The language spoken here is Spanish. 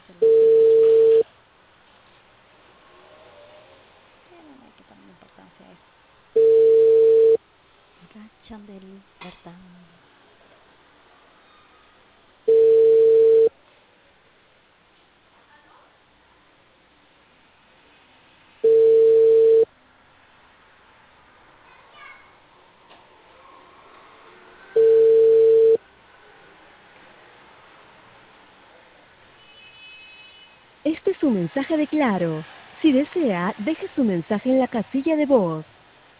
se le quiere mucho. Tienen, hay que ponerle importancia a eso. Rachandel, Bertán. Este es un mensaje de Claro. Si desea, deje su mensaje en la casilla de voz.